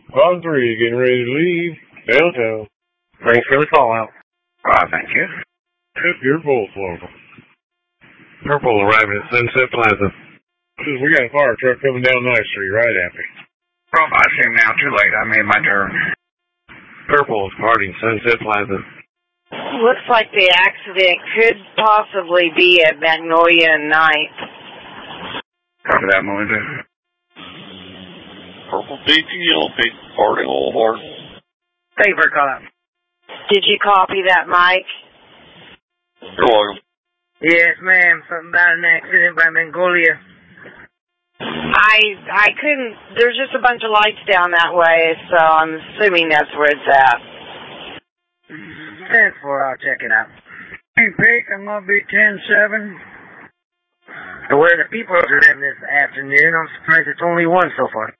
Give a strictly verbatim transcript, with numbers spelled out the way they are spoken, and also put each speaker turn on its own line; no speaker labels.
On three, getting ready to leave downtown.
Thanks for the call out.
Uh, thank you.
If you're full, local.
Purple arriving at Sunset Plaza.
We got a fire truck coming down Ninth Street right after.
Well, I see him now. Too late. I made my turn.
Purple is parting Sunset Plaza.
Looks like the accident could possibly be at Magnolia and Ninth.
Copy that, Melinda.
Purple P T, yellow P, parting all hard.
Thank you for calling.
Did you copy that, Mike?
You're welcome.
Yes, ma'am. Something about an accident by Magnolia.
I I couldn't. There's just a bunch of lights down that way, so I'm assuming that's where it's at.
ten four, I'll check it out. Hey, Pete, I'm going to be ten seven. Where the people are living this afternoon, I'm surprised it's only one so far.